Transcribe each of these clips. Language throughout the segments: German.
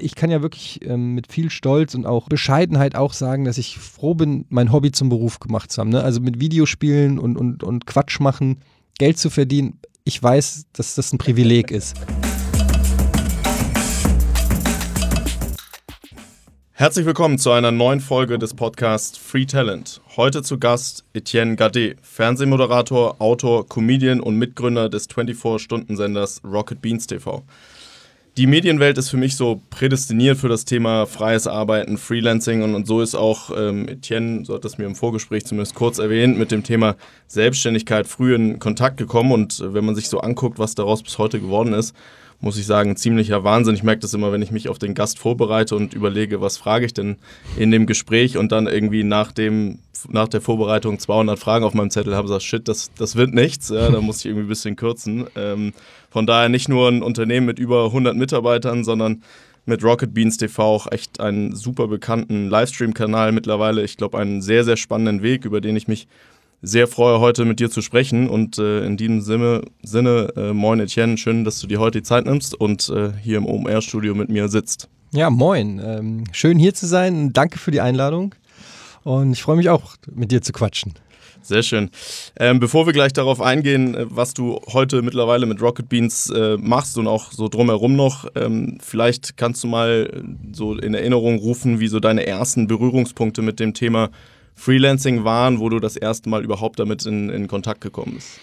ich kann ja wirklich mit viel Stolz und auch Bescheidenheit auch sagen, dass ich froh bin, mein Hobby zum Beruf gemacht zu haben. Ne? Also mit Videospielen und Quatsch machen, Geld zu verdienen. Ich weiß, dass das ein Privileg ist. Herzlich willkommen zu einer neuen Folge des Podcasts Free Talent. Heute zu Gast Etienne Gardet, Fernsehmoderator, Autor, Comedian und Mitgründer des 24-Stunden-Senders Rocket Beans TV. Die Medienwelt ist für mich so prädestiniert für das Thema freies Arbeiten, Freelancing und so ist auch Etienne, so hat das mir im Vorgespräch zumindest kurz erwähnt, mit dem Thema Selbstständigkeit früh in Kontakt gekommen und wenn man sich so anguckt, was daraus bis heute geworden ist, muss ich sagen, ziemlicher Wahnsinn. Ich merke das immer, wenn ich mich auf den Gast vorbereite und überlege, was frage ich denn in dem Gespräch und dann irgendwie nach der Vorbereitung 200 Fragen auf meinem Zettel habe, sage shit, das wird nichts, ja, da muss ich irgendwie ein bisschen kürzen. Von daher nicht nur ein Unternehmen mit über 100 Mitarbeitern, sondern mit Rocket Beans TV auch echt einen super bekannten Livestream-Kanal mittlerweile. Ich glaube, einen sehr, sehr spannenden Weg, über den ich mich sehr freue, heute mit dir zu sprechen und in diesem Sinne, moin Etienne, schön, dass du dir heute die Zeit nimmst und hier im OMR-Studio mit mir sitzt. Ja, moin. Schön hier zu sein. Danke für die Einladung und ich freue mich auch, mit dir zu quatschen. Sehr schön. Bevor wir gleich darauf eingehen, was du heute mittlerweile mit Rocket Beans machst und auch so drumherum noch, vielleicht kannst du mal so in Erinnerung rufen, wie so deine ersten Berührungspunkte mit dem Thema Freelancing waren, wo du das erste Mal überhaupt damit in Kontakt gekommen bist?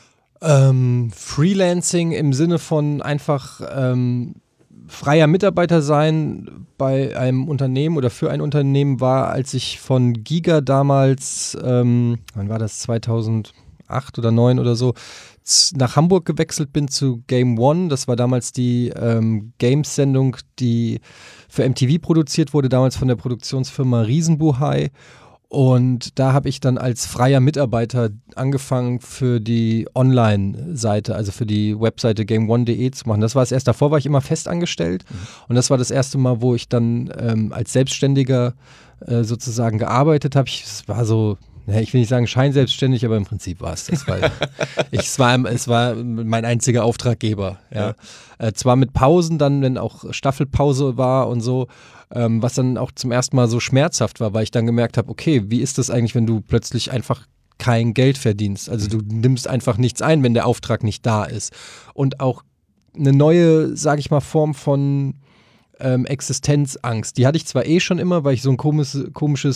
Freelancing im Sinne von einfach freier Mitarbeiter sein bei einem Unternehmen oder für ein Unternehmen war, als ich von Giga damals, wann war das, 2008 oder 2009 oder so, nach Hamburg gewechselt bin zu Game One. Das war damals die Games-Sendung, die für MTV produziert wurde, damals von der Produktionsfirma Riesenbuhai. Und da habe ich dann als freier Mitarbeiter angefangen für die Online-Seite, also für die Webseite game1.de zu machen. Das war das erste. Davor war ich immer fest angestellt und das war das erste Mal, wo ich dann als Selbstständiger sozusagen gearbeitet habe. Es war so, ich will nicht sagen scheinselbstständig, aber im Prinzip war es das. Weil es war mein einziger Auftraggeber. Ja. Zwar mit Pausen dann, wenn auch Staffelpause war und so, was dann auch zum ersten Mal so schmerzhaft war, weil ich dann gemerkt habe, okay, wie ist das eigentlich, wenn du plötzlich einfach kein Geld verdienst? Also du nimmst einfach nichts ein, wenn der Auftrag nicht da ist. Und auch eine neue, sage ich mal, Form von Existenzangst. Die hatte ich zwar schon immer, weil ich so einen komischen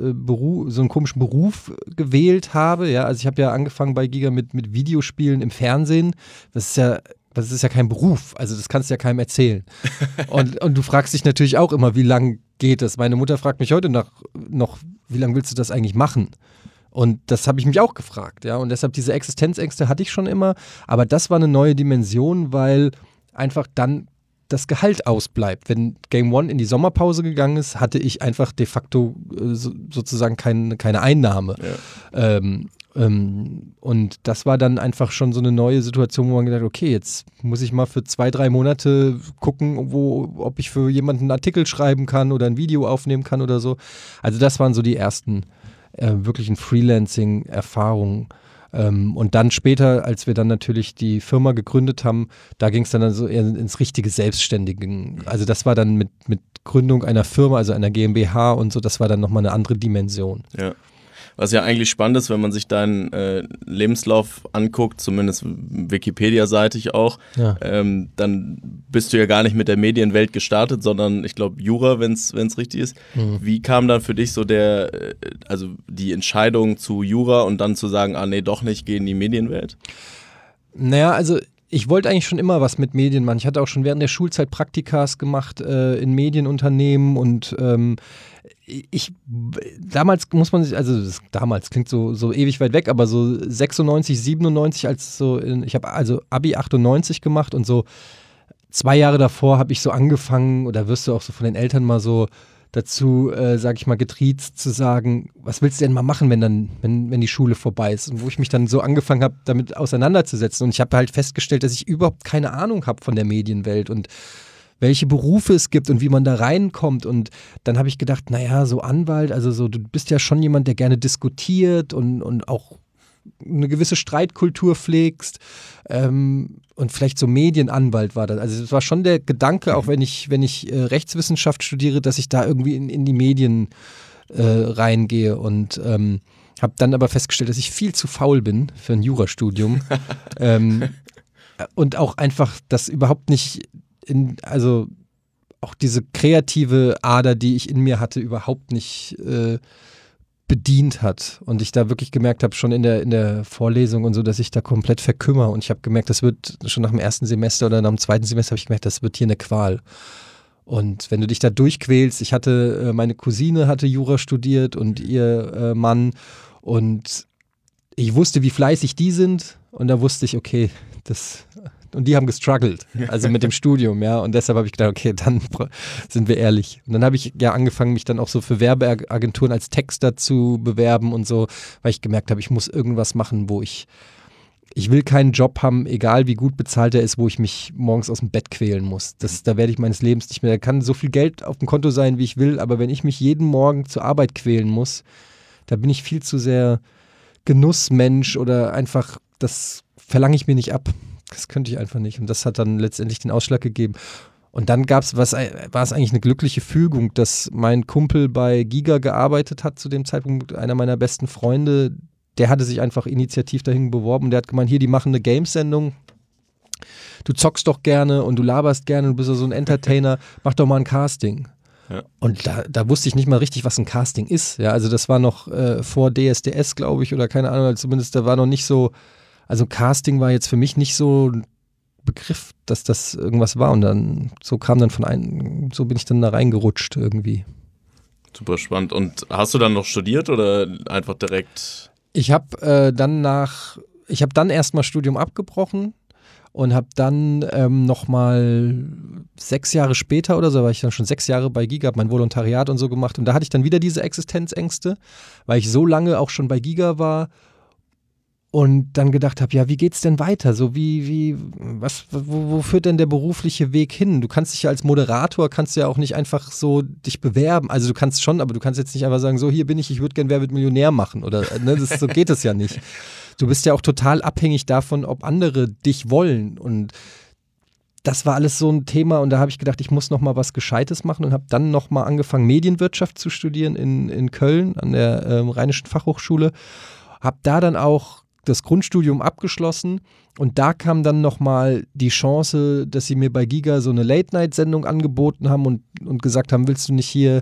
Beruf gewählt habe. Ja, also ich habe ja angefangen bei Giga mit Videospielen im Fernsehen. Das ist ja kein Beruf, also das kannst du ja keinem erzählen. Und du fragst dich natürlich auch immer, wie lange geht das? Meine Mutter fragt mich heute noch, wie lange willst du das eigentlich machen? Und das habe ich mich auch gefragt, ja. Und deshalb diese Existenzängste hatte ich schon immer, aber das war eine neue Dimension, weil einfach dann das Gehalt ausbleibt. Wenn Game One in die Sommerpause gegangen ist, hatte ich einfach de facto sozusagen keine Einnahme. Ja. Und das war dann einfach schon so eine neue Situation, wo man gedacht hat, okay, jetzt muss ich mal für 2-3 Monate gucken, ob ich für jemanden einen Artikel schreiben kann oder ein Video aufnehmen kann oder so. Also das waren so die ersten wirklichen Freelancing-Erfahrungen. Und dann später, als wir dann natürlich die Firma gegründet haben, da ging es dann so eher ins richtige Selbstständige. Also das war dann mit Gründung einer Firma, also einer GmbH und so, das war dann nochmal eine andere Dimension. Ja. Was ja eigentlich spannend ist, wenn man sich deinen Lebenslauf anguckt, zumindest Wikipedia-seitig auch, ja. Dann bist du ja gar nicht mit der Medienwelt gestartet, sondern ich glaube Jura, wenn es richtig ist. Mhm. Wie kam dann für dich so also die Entscheidung zu Jura und dann zu sagen, nee, doch nicht, geh in die Medienwelt? Naja, also ich wollte eigentlich schon immer was mit Medien machen. Ich hatte auch schon während der Schulzeit Praktikas gemacht in Medienunternehmen und damals muss man sich, also damals klingt so ewig weit weg, aber so 96, 97, ich habe also Abi 98 gemacht und so 2 Jahre davor habe ich so angefangen, oder wirst du auch so von den Eltern mal so dazu, sag ich mal, getriezt zu sagen, was willst du denn mal machen, wenn die Schule vorbei ist? Und wo ich mich dann so angefangen habe, damit auseinanderzusetzen. Und ich habe halt festgestellt, dass ich überhaupt keine Ahnung habe von der Medienwelt und welche Berufe es gibt und wie man da reinkommt. Und dann habe ich gedacht, naja, so Anwalt, also so, du bist ja schon jemand, der gerne diskutiert und auch eine gewisse Streitkultur pflegst und vielleicht so Medienanwalt war das. Also es war schon der Gedanke, auch wenn ich Rechtswissenschaft studiere, dass ich da irgendwie in die Medien reingehe und habe dann aber festgestellt, dass ich viel zu faul bin für ein Jurastudium und auch einfach das überhaupt nicht also auch diese kreative Ader, die ich in mir hatte, überhaupt nicht bedient hat. Und ich da wirklich gemerkt habe, schon in der Vorlesung und so, dass ich da komplett verkümmere. Und ich habe gemerkt, das wird schon nach dem ersten Semester oder nach dem zweiten Semester habe ich gemerkt, das wird hier eine Qual. Und wenn du dich da durchquälst, meine Cousine hatte Jura studiert und ihr Mann und ich wusste, wie fleißig die sind und da wusste ich, okay, und die haben gestruggelt, also mit dem Studium, ja, und deshalb habe ich gedacht, okay, dann sind wir ehrlich. Und dann habe ich ja angefangen, mich dann auch so für Werbeagenturen als Texter zu bewerben und so, weil ich gemerkt habe, ich muss irgendwas machen, wo ich will keinen Job haben, egal wie gut bezahlt er ist, wo ich mich morgens aus dem Bett quälen muss. Da werde ich meines Lebens nicht mehr, da kann so viel Geld auf dem Konto sein, wie ich will, aber wenn ich mich jeden Morgen zur Arbeit quälen muss, da bin ich viel zu sehr Genussmensch oder einfach, das verlange ich mir nicht ab. Das könnte ich einfach nicht. Und das hat dann letztendlich den Ausschlag gegeben. Und dann war es eigentlich eine glückliche Fügung, dass mein Kumpel bei Giga gearbeitet hat zu dem Zeitpunkt, einer meiner besten Freunde, der hatte sich einfach initiativ dahin beworben. Der hat gemeint, hier, die machen eine Games-Sendung. Du zockst doch gerne und du laberst gerne, du bist ja so ein Entertainer, mach doch mal ein Casting. Ja. Und da wusste ich nicht mal richtig, was ein Casting ist. Ja, also das war noch vor DSDS, glaube ich, oder keine Ahnung, also zumindest da war noch nicht so. Also Casting war jetzt für mich nicht so ein Begriff, dass das irgendwas war. Und dann so bin ich dann da reingerutscht irgendwie. Super spannend. Und hast du dann noch studiert oder einfach direkt? Ich habe dann erstmal Studium abgebrochen und habe dann nochmal 6 Jahre später oder so, war ich dann schon 6 Jahre bei Giga, habe mein Volontariat und so gemacht. Und da hatte ich dann wieder diese Existenzängste, weil ich so lange auch schon bei Giga war. Und dann gedacht habe, ja, wie geht's denn weiter? So wo führt denn der berufliche Weg hin? Du kannst dich ja als Moderator, kannst ja auch nicht einfach so dich bewerben. Also du kannst schon, aber du kannst jetzt nicht einfach sagen, so hier bin ich würde gern Wer wird Millionär machen oder so geht es ja nicht. Du bist ja auch total abhängig davon, ob andere dich wollen und das war alles so ein Thema und da habe ich gedacht, ich muss noch mal was Gescheites machen und habe dann noch mal angefangen, Medienwirtschaft zu studieren in Köln an der Rheinischen Fachhochschule. Habe da dann auch das Grundstudium abgeschlossen und da kam dann nochmal die Chance, dass sie mir bei Giga so eine Late-Night-Sendung angeboten haben und gesagt haben, willst du nicht hier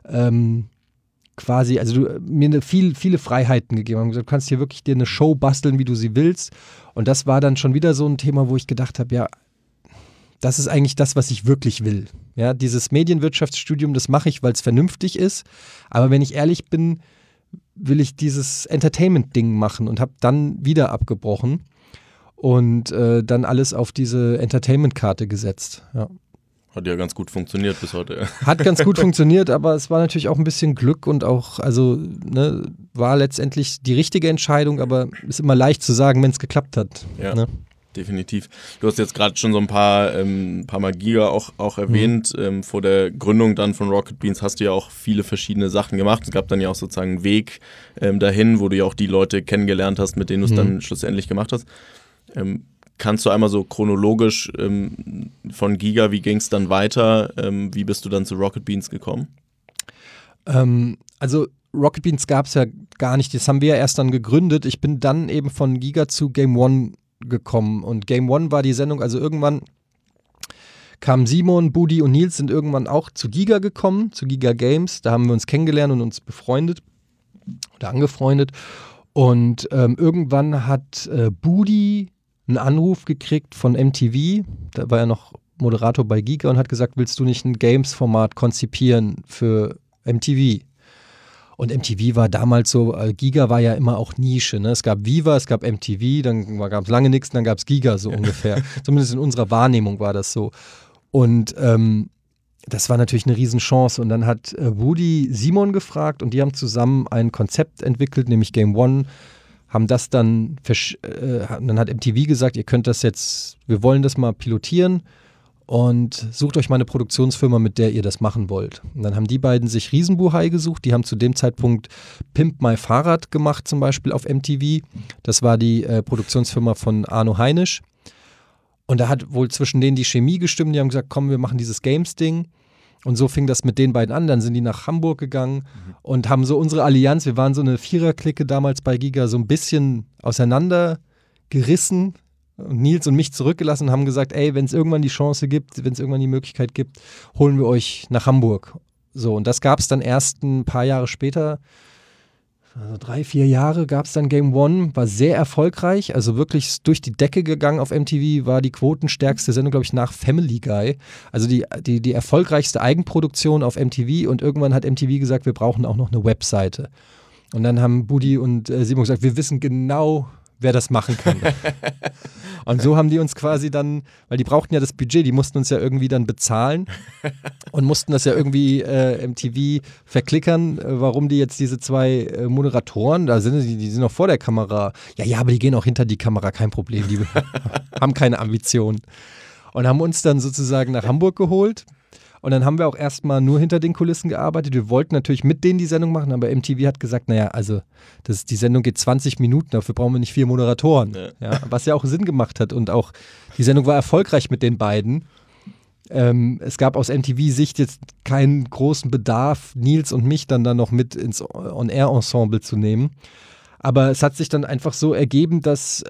quasi, also mir viele Freiheiten gegeben haben. Du kannst hier wirklich dir eine Show basteln, wie du sie willst. Und das war dann schon wieder so ein Thema, wo ich gedacht habe, ja, das ist eigentlich das, was ich wirklich will. Ja, dieses Medienwirtschaftsstudium, das mache ich, weil es vernünftig ist. Aber wenn ich ehrlich bin, will ich dieses Entertainment-Ding machen und habe dann wieder abgebrochen und dann alles auf diese Entertainment-Karte gesetzt. Ja. Hat ja ganz gut funktioniert bis heute. Hat ganz gut funktioniert, aber es war natürlich auch ein bisschen Glück und auch, also war letztendlich die richtige Entscheidung, aber ist immer leicht zu sagen, wenn es geklappt hat. Ja. Ne? Definitiv. Du hast jetzt gerade schon so ein paar Mal Giga auch erwähnt. Vor der Gründung dann von Rocket Beans hast du ja auch viele verschiedene Sachen gemacht. Es gab dann ja auch sozusagen einen Weg dahin, wo du ja auch die Leute kennengelernt hast, mit denen du es dann schlussendlich gemacht hast. Kannst du einmal so chronologisch von Giga, wie ging es dann weiter? Wie bist du dann zu Rocket Beans gekommen? Also Rocket Beans gab es ja gar nicht. Das haben wir ja erst dann gegründet. Ich bin dann eben von Giga zu Game One gekommen und Game One war die Sendung, also irgendwann kamen Simon, Budi und Nils sind irgendwann auch zu Giga gekommen, zu Giga Games, da haben wir uns kennengelernt und uns befreundet oder angefreundet und irgendwann hat Budi einen Anruf gekriegt von MTV, da war er noch Moderator bei Giga und hat gesagt, willst du nicht ein Games-Format konzipieren für MTV? Und MTV war damals so, Giga war ja immer auch Nische, ne? Es gab Viva, es gab MTV, dann gab es lange nichts, dann gab es Giga so ungefähr. Zumindest in unserer Wahrnehmung war das so. Und das war natürlich eine Riesenchance. Und dann hat Woody Simon gefragt und die haben zusammen ein Konzept entwickelt, nämlich Game One, haben das dann hat MTV gesagt, ihr könnt das jetzt, wir wollen das mal pilotieren. und sucht euch mal eine Produktionsfirma, mit der ihr das machen wollt. Und dann haben die beiden sich Riesenbuhai gesucht, die haben zu dem Zeitpunkt Pimp My Fahrrad gemacht, zum Beispiel auf MTV. Das war die Produktionsfirma von Arno Heinisch. Und da hat wohl zwischen denen die Chemie gestimmt, die haben gesagt, komm, wir machen dieses Games-Ding. Und so fing das mit den beiden an, dann sind die nach Hamburg gegangen und haben so unsere Allianz, wir waren so eine Viererklicke damals bei Giga, so ein bisschen auseinandergerissen. Und Nils und mich zurückgelassen und haben gesagt, ey, wenn es irgendwann die Chance gibt, wenn es irgendwann die Möglichkeit gibt, holen wir euch nach Hamburg. So, und das gab es dann erst ein paar Jahre später, also 3-4 Jahre gab es dann Game One, war sehr erfolgreich, also wirklich durch die Decke gegangen auf MTV, war die quotenstärkste Sendung, glaube ich, nach Family Guy. Also die erfolgreichste Eigenproduktion auf MTV und irgendwann hat MTV gesagt, wir brauchen auch noch eine Webseite. Und dann haben Budi und Simon gesagt, wir wissen genau, wer das machen kann. Und so haben die uns quasi dann, weil die brauchten ja das Budget, die mussten uns ja irgendwie dann bezahlen und mussten das ja irgendwie MTV verklickern, warum die jetzt diese 2 Moderatoren, da sind die sind noch vor der Kamera. Ja, aber die gehen auch hinter die Kamera, kein Problem, die haben keine Ambitionen. Und haben uns dann sozusagen nach Hamburg geholt. Und dann haben wir auch erstmal nur hinter den Kulissen gearbeitet. Wir wollten natürlich mit denen die Sendung machen, aber MTV hat gesagt, naja, also die Sendung geht 20 Minuten, dafür brauchen wir nicht 4 Moderatoren. Ja, was ja auch Sinn gemacht hat und auch die Sendung war erfolgreich mit den beiden. Es gab aus MTV-Sicht jetzt keinen großen Bedarf, Nils und mich dann da noch mit ins On-Air-Ensemble zu nehmen. Aber es hat sich dann einfach so ergeben, dass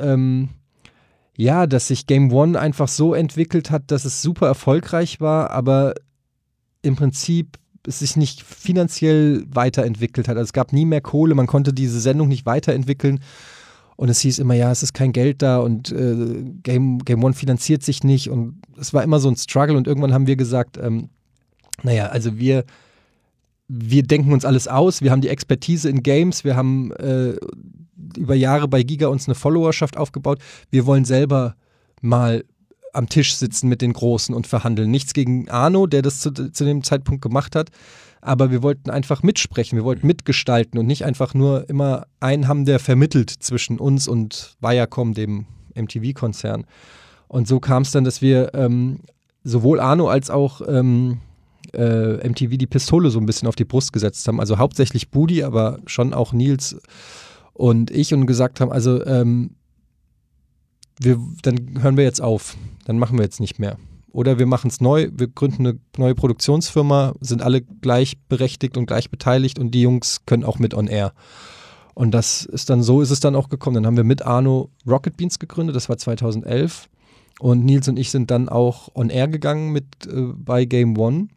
sich Game One einfach so entwickelt hat, dass es super erfolgreich war, aber im Prinzip es sich nicht finanziell weiterentwickelt hat. Also es gab nie mehr Kohle, man konnte diese Sendung nicht weiterentwickeln und es hieß immer, ja, es ist kein Geld da und Game One finanziert sich nicht und es war immer so ein Struggle und irgendwann haben wir gesagt, also wir denken uns alles aus, wir haben die Expertise in Games, wir haben über Jahre bei Giga uns eine Followerschaft aufgebaut, wir wollen selber mal am Tisch sitzen mit den Großen und verhandeln. Nichts gegen Arno, der das zu dem Zeitpunkt gemacht hat, aber wir wollten einfach mitsprechen, wir wollten mitgestalten und nicht einfach nur immer einen haben, der vermittelt zwischen uns und Viacom, dem MTV-Konzern. Und so kam es dann, dass wir sowohl Arno als auch MTV die Pistole so ein bisschen auf die Brust gesetzt haben. Also hauptsächlich Budi, aber schon auch Nils und ich und gesagt haben, also dann hören wir jetzt auf, dann machen wir jetzt nicht mehr. Oder wir machen es neu, wir gründen eine neue Produktionsfirma, sind alle gleichberechtigt und gleich beteiligt und die Jungs können auch mit on air. Und das ist dann, so ist es dann auch gekommen. Dann haben wir mit Arno Rocket Beans gegründet, das war 2011. Und Nils und ich sind dann auch on air gegangen bei Game One.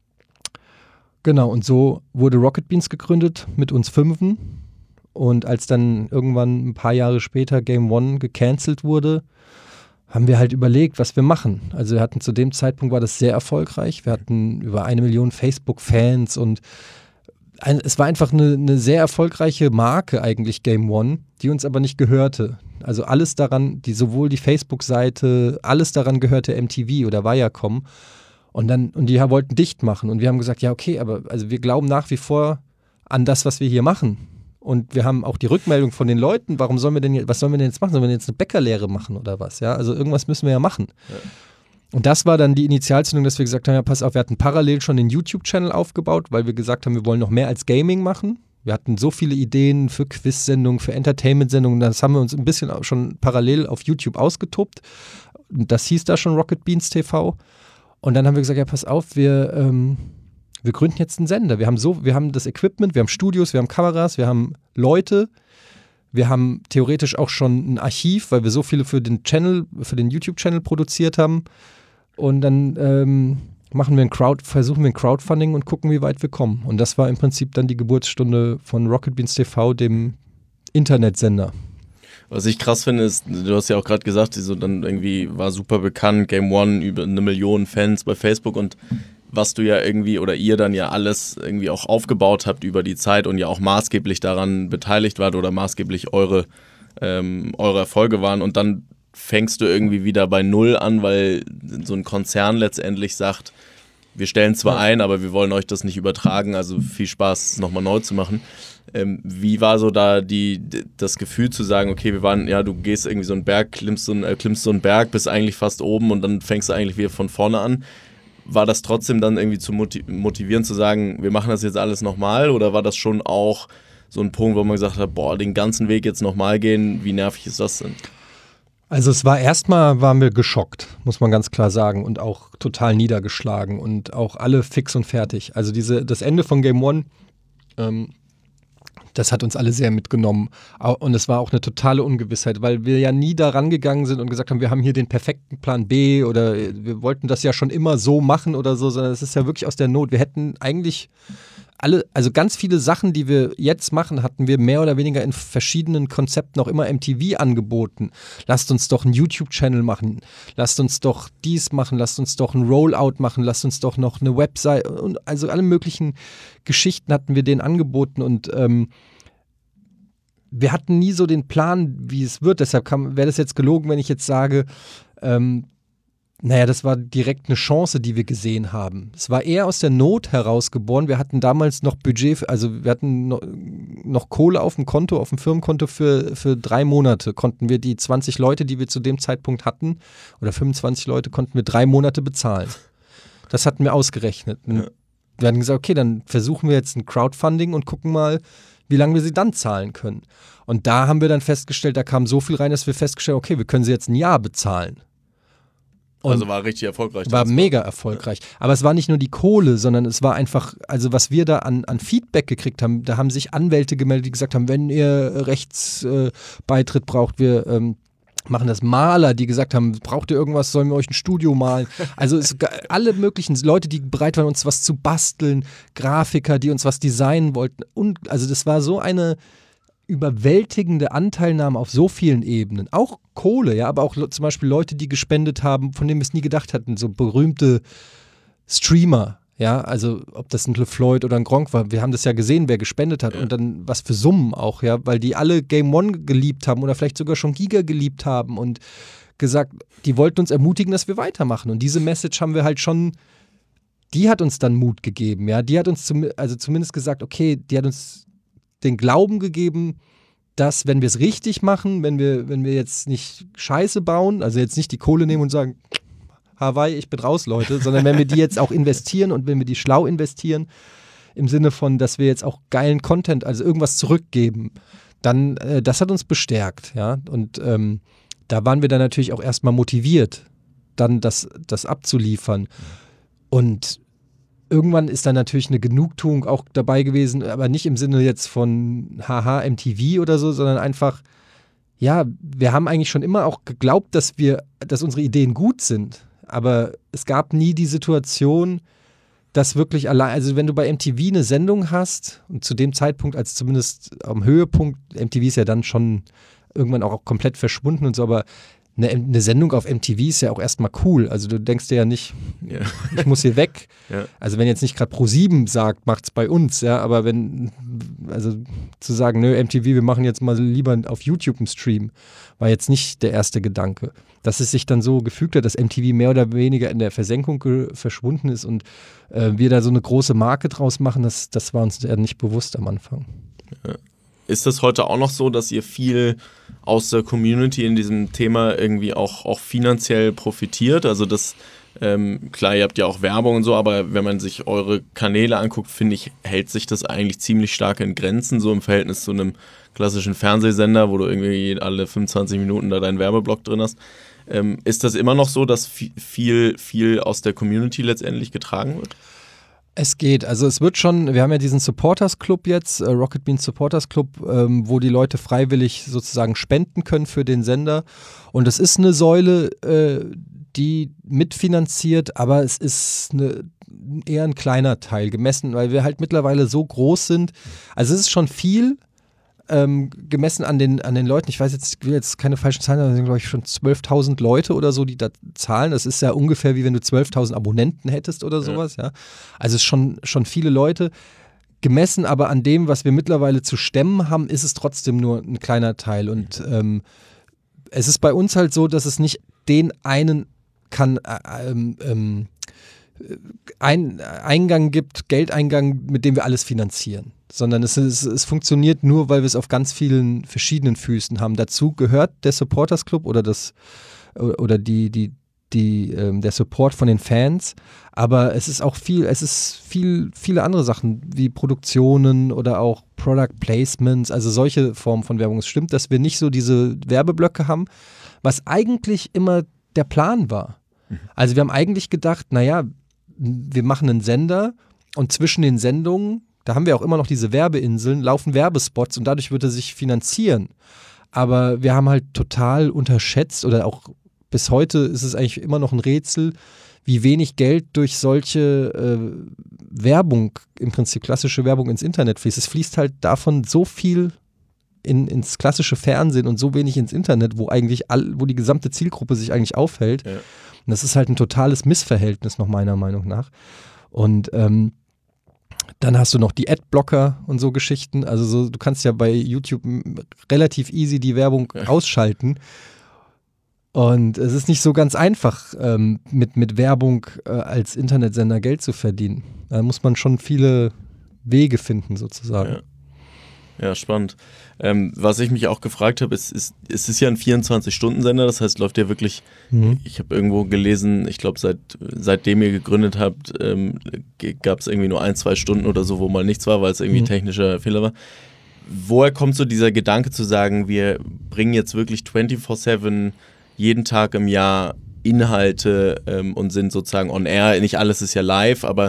Genau, und so wurde Rocket Beans gegründet mit uns 5. Und als dann irgendwann ein paar Jahre später Game One gecancelt wurde, haben wir halt überlegt, was wir machen. Also wir hatten zu dem Zeitpunkt, war das sehr erfolgreich. Wir hatten über 1 Million Facebook-Fans und es war einfach eine sehr erfolgreiche Marke eigentlich, Game One, die uns aber nicht gehörte. Also alles daran, sowohl die Facebook-Seite, alles daran gehörte MTV oder Viacom. Und die wollten dicht machen. Und wir haben gesagt, ja okay, aber also wir glauben nach wie vor an das, was wir hier machen. Und wir haben auch die Rückmeldung von den Leuten, was sollen wir denn jetzt machen? Sollen wir jetzt eine Bäckerlehre machen oder was? Ja, also irgendwas müssen wir ja machen. Ja. Und das war dann die Initialzündung, dass wir gesagt haben, ja pass auf, wir hatten parallel schon den YouTube-Channel aufgebaut, weil wir gesagt haben, wir wollen noch mehr als Gaming machen. Wir hatten so viele Ideen für Quiz-Sendungen, für Entertainment-Sendungen, das haben wir uns ein bisschen schon parallel auf YouTube ausgetobt. Das hieß da schon Rocket Beans TV. Und dann haben wir gesagt, ja pass auf, wir gründen jetzt einen Sender. Wir haben das Equipment, wir haben Studios, wir haben Kameras, wir haben Leute, wir haben theoretisch auch schon ein Archiv, weil wir so viele für den YouTube-Channel produziert haben. Und dann versuchen wir ein Crowdfunding und gucken, wie weit wir kommen. Und das war im Prinzip dann die Geburtsstunde von Rocket Beans TV, dem Internetsender. Was ich krass finde, ist, du hast ja auch gerade gesagt, so dann irgendwie war super bekannt, Game One, über 1 Million Fans bei Facebook und was du ja irgendwie oder ihr dann ja alles irgendwie auch aufgebaut habt über die Zeit und ja auch maßgeblich daran beteiligt wart oder maßgeblich eure Erfolge waren und dann fängst du irgendwie wieder bei Null an, weil so ein Konzern letztendlich sagt, wir stellen zwar ein, aber wir wollen euch das nicht übertragen, also viel Spaß, nochmal neu zu machen. Wie war so da das Gefühl zu sagen, okay, du gehst irgendwie so einen Berg, klimmst so einen Berg, bist eigentlich fast oben und dann fängst du eigentlich wieder von vorne an. War das trotzdem dann irgendwie zu motivieren zu sagen, wir machen das jetzt alles nochmal, oder war das schon auch so ein Punkt, wo man gesagt hat, den ganzen Weg jetzt nochmal gehen, wie nervig ist das denn? Also waren wir geschockt, muss man ganz klar sagen, und auch total niedergeschlagen und auch alle fix und fertig. Also das Ende von Game One, das hat uns alle sehr mitgenommen. Und es war auch eine totale Ungewissheit, weil wir ja nie da rangegangen sind und gesagt haben, wir haben hier den perfekten Plan B oder wir wollten das ja schon immer so machen oder so, sondern es ist ja wirklich aus der Not. Wir hätten eigentlich also ganz viele Sachen, die wir jetzt machen, hatten wir mehr oder weniger in verschiedenen Konzepten auch immer MTV angeboten. Lasst uns doch einen YouTube-Channel machen, lasst uns doch dies machen, lasst uns doch ein Rollout machen, lasst uns doch noch eine Website, und also alle möglichen Geschichten hatten wir denen angeboten, und wir hatten nie so den Plan, wie es wird. Deshalb wäre das jetzt gelogen, wenn ich jetzt sage, das war direkt eine Chance, die wir gesehen haben. Es war eher aus der Not heraus geboren. Wir hatten damals noch Budget, also wir hatten noch Kohle auf dem Konto, auf dem Firmenkonto für 3 Monate. Konnten wir die 20 Leute, die wir zu dem Zeitpunkt hatten, oder 25 Leute, konnten wir 3 Monate bezahlen. Das hatten wir ausgerechnet. Ja. Wir hatten gesagt, okay, dann versuchen wir jetzt ein Crowdfunding und gucken mal, wie lange wir sie dann zahlen können. Und da haben wir dann festgestellt, da kam so viel rein, dass wir festgestellt haben, okay, wir können sie jetzt ein Jahr bezahlen. Und also war richtig erfolgreich. War mega erfolgreich. Ja. Aber es war nicht nur die Kohle, sondern es war einfach, also was wir da an Feedback gekriegt haben, da haben sich Anwälte gemeldet, die gesagt haben, wenn ihr Rechtsbeitritt braucht, wir machen das. Maler, die gesagt haben, braucht ihr irgendwas, sollen wir euch ein Studio malen? Also alle möglichen Leute, die bereit waren, uns was zu basteln, Grafiker, die uns was designen wollten. Und also das war so eine überwältigende Anteilnahme auf so vielen Ebenen. Auch Kohle, ja, aber auch zum Beispiel Leute, die gespendet haben, von denen wir es nie gedacht hatten, so berühmte Streamer, ja, also ob das ein LeFloid oder ein Gronkh war, wir haben das ja gesehen, wer gespendet hat, und dann was für Summen auch, ja, weil die alle Game One geliebt haben oder vielleicht sogar schon Giga geliebt haben und gesagt, die wollten uns ermutigen, dass wir weitermachen, und diese Message haben wir halt schon, die hat uns dann Mut gegeben, ja, die hat uns zumindest gesagt, okay, die hat uns den Glauben gegeben, dass, wenn wir es richtig machen, wenn wir jetzt nicht Scheiße bauen, also jetzt nicht die Kohle nehmen und sagen, Hawaii, ich bin raus, Leute, sondern wenn wir die jetzt auch investieren und wenn wir die schlau investieren, im Sinne von, dass wir jetzt auch geilen Content, also irgendwas zurückgeben, dann, das hat uns bestärkt, ja, und da waren wir dann natürlich auch erstmal motiviert, dann das abzuliefern, und irgendwann ist dann natürlich eine Genugtuung auch dabei gewesen, aber nicht im Sinne jetzt von MTV oder so, sondern einfach, ja, wir haben eigentlich schon immer auch geglaubt, dass unsere Ideen gut sind, aber es gab nie die Situation, dass wirklich allein, also wenn du bei MTV eine Sendung hast, und zu dem Zeitpunkt, als zumindest am Höhepunkt, MTV ist ja dann schon irgendwann auch komplett verschwunden und so, aber eine Sendung auf MTV ist ja auch erstmal cool. Also du denkst dir ja nicht, ich muss hier weg. Ja. Also wenn jetzt nicht gerade Pro7 sagt, macht's bei uns, ja, aber also zu sagen, nö, MTV, wir machen jetzt mal lieber auf YouTube einen Stream, war jetzt nicht der erste Gedanke. Dass es sich dann so gefügt hat, dass MTV mehr oder weniger in der Versenkung verschwunden ist und wir da so eine große Marke draus machen, das war uns ja nicht bewusst am Anfang. Ja. Ist das heute auch noch so, dass ihr viel aus der Community in diesem Thema irgendwie auch finanziell profitiert? Also das, klar, ihr habt ja auch Werbung und so, aber wenn man sich eure Kanäle anguckt, finde ich, hält sich das eigentlich ziemlich stark in Grenzen, so im Verhältnis zu einem klassischen Fernsehsender, wo du irgendwie alle 25 Minuten da deinen Werbeblock drin hast. Ist das immer noch so, dass viel aus der Community letztendlich getragen wird? Es geht, also es wird schon, wir haben ja diesen Supporters Club jetzt, Rocket Beans Supporters Club, wo die Leute freiwillig sozusagen spenden können für den Sender, und es ist eine Säule, die mitfinanziert, aber es ist eher ein kleiner Teil gemessen, weil wir halt mittlerweile so groß sind, also es ist schon viel, gemessen an den Leuten, ich will jetzt keine falschen Zahlen, aber es sind, glaube ich, schon 12.000 Leute oder so, die da zahlen. Das ist ja ungefähr wie wenn du 12.000 Abonnenten hättest oder sowas, ja. Also es ist schon viele Leute. Gemessen aber an dem, was wir mittlerweile zu stemmen haben, ist es trotzdem nur ein kleiner Teil. Und es ist bei uns halt so, dass es nicht den einen Eingang gibt, Geldeingang, mit dem wir alles finanzieren. Sondern es funktioniert nur, weil wir es auf ganz vielen verschiedenen Füßen haben. Dazu gehört der Supporters Club oder der Support von den Fans, aber es ist auch viele andere Sachen wie Produktionen oder auch Product Placements, also solche Formen von Werbung. Es stimmt, dass wir nicht so diese Werbeblöcke haben, was eigentlich immer der Plan war. Also wir haben eigentlich gedacht, naja, wir machen einen Sender und zwischen den Sendungen, da haben wir auch immer noch diese Werbeinseln, laufen Werbespots und dadurch wird er sich finanzieren. Aber wir haben halt total unterschätzt oder auch bis heute ist es eigentlich immer noch ein Rätsel, wie wenig Geld durch solche Werbung, im Prinzip klassische Werbung ins Internet fließt. Es fließt halt davon so viel ins klassische Fernsehen und so wenig ins Internet, wo die gesamte Zielgruppe sich eigentlich aufhält. Ja. Und das ist halt ein totales Missverhältnis noch meiner Meinung nach. Und dann hast du noch die Adblocker und so Geschichten. Also du kannst ja bei YouTube relativ easy die Werbung ausschalten. Und es ist nicht so ganz einfach, mit Werbung als Internetsender Geld zu verdienen. Da muss man schon viele Wege finden, sozusagen. Ja, spannend. Was ich mich auch gefragt habe, es ist ja ein 24-Stunden-Sender, das heißt, läuft ja wirklich, ich habe irgendwo gelesen, ich glaube, seitdem ihr gegründet habt, gab es irgendwie nur 1-2 Stunden oder so, wo mal nichts war, weil es irgendwie technischer Fehler war. Woher kommt so dieser Gedanke zu sagen, wir bringen jetzt wirklich 24/7 jeden Tag im Jahr Inhalte und sind sozusagen on air, nicht alles ist ja live, aber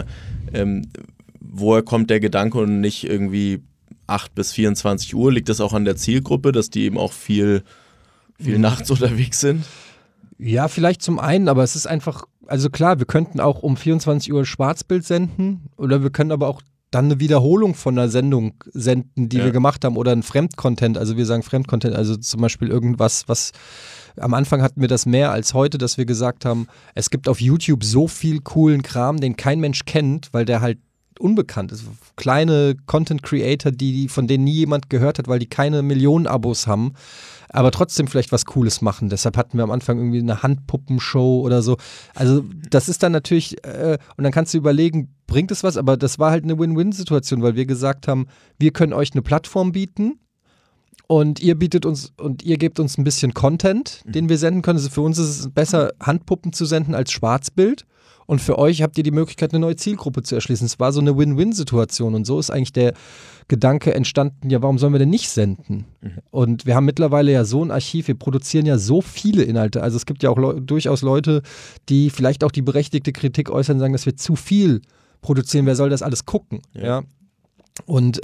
woher kommt der Gedanke und nicht irgendwie 8 bis 24 Uhr? Liegt das auch an der Zielgruppe, dass die eben auch viel nachts unterwegs sind? Ja, vielleicht zum einen, aber es ist einfach, also klar, wir könnten auch um 24 Uhr Schwarzbild senden oder wir können aber auch dann eine Wiederholung von einer Sendung senden, die wir gemacht haben oder ein Fremdcontent, also wir sagen Fremdcontent, also zum Beispiel irgendwas, was am Anfang hatten wir das mehr als heute, dass wir gesagt haben, es gibt auf YouTube so viel coolen Kram, den kein Mensch kennt, weil der halt unbekannt ist. Kleine Content-Creator, von denen nie jemand gehört hat, weil die keine Millionen Abos haben, aber trotzdem vielleicht was Cooles machen. Deshalb hatten wir am Anfang irgendwie eine Handpuppenshow oder so. Also das ist dann natürlich, und dann kannst du überlegen, bringt es was? Aber das war halt eine Win-Win-Situation, weil wir gesagt haben, wir können euch eine Plattform bieten und ihr gebt uns ein bisschen Content, den wir senden können. Also für uns ist es besser, Handpuppen zu senden als Schwarzbild. Und für euch habt ihr die Möglichkeit, eine neue Zielgruppe zu erschließen. Es war so eine Win-Win-Situation. Und so ist eigentlich der Gedanke entstanden, ja, warum sollen wir denn nicht senden? Und wir haben mittlerweile ja so ein Archiv, wir produzieren ja so viele Inhalte. Also es gibt ja auch durchaus Leute, die vielleicht auch die berechtigte Kritik äußern und sagen, dass wir zu viel produzieren. Wer soll das alles gucken? Ja. Und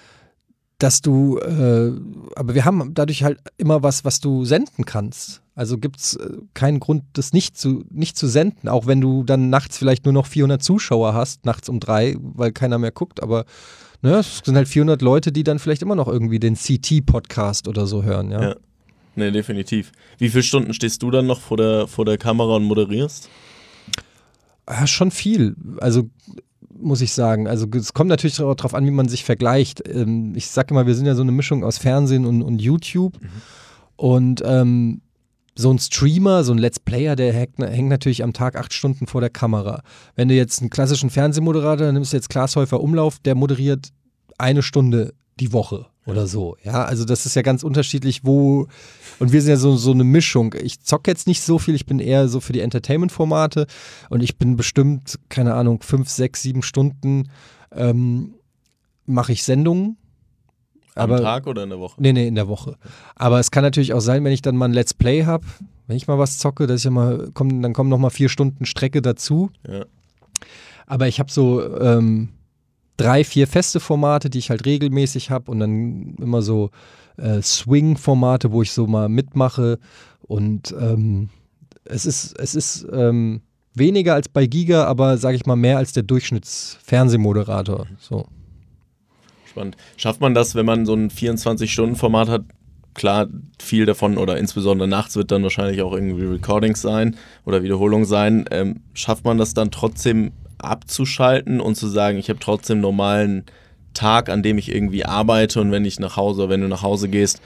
aber wir haben dadurch halt immer was du senden kannst. Also gibt es keinen Grund, das nicht zu senden, auch wenn du dann nachts vielleicht nur noch 400 Zuschauer hast, nachts um 3, weil keiner mehr guckt, aber es sind halt 400 Leute, die dann vielleicht immer noch irgendwie den CT-Podcast oder so hören, ja. Ne, definitiv. Wie viele Stunden stehst du dann noch vor der Kamera und moderierst? Ja, schon viel, also muss ich sagen. Also es kommt natürlich darauf an, wie man sich vergleicht. Ich sage immer, wir sind ja so eine Mischung aus Fernsehen und YouTube und so ein Streamer, so ein Let's Player, der hängt natürlich am Tag 8 Stunden vor der Kamera. Wenn du jetzt einen klassischen Fernsehmoderator nimmst, jetzt Klaas Häufer Umlauf, der moderiert 1 Stunde die Woche oder so. Ja, also das ist ja ganz unterschiedlich, und wir sind ja so eine Mischung. Ich zocke jetzt nicht so viel, ich bin eher so für die Entertainment-Formate und ich bin bestimmt, keine Ahnung, 5, 6, 7 Stunden mache ich Sendungen. Am Tag oder in der Woche? Nee, in der Woche. Aber es kann natürlich auch sein, wenn ich dann mal ein Let's Play habe, wenn ich mal was zocke, dass ich dann kommen noch mal 4 Stunden Strecke dazu. Ja. Aber ich habe so 3, 4 feste Formate, die ich halt regelmäßig habe und dann immer so Swing-Formate, wo ich so mal mitmache und es ist weniger als bei Giga, aber sage ich mal mehr als der Durchschnittsfernsehmoderator. So. Spannend. Schafft man das, wenn man so ein 24-Stunden-Format hat? Klar, viel davon oder insbesondere nachts wird dann wahrscheinlich auch irgendwie Recordings sein oder Wiederholung sein. Schafft man das dann trotzdem abzuschalten und zu sagen, ich habe trotzdem einen normalen Tag, an dem ich irgendwie arbeite und wenn du nach Hause gehst,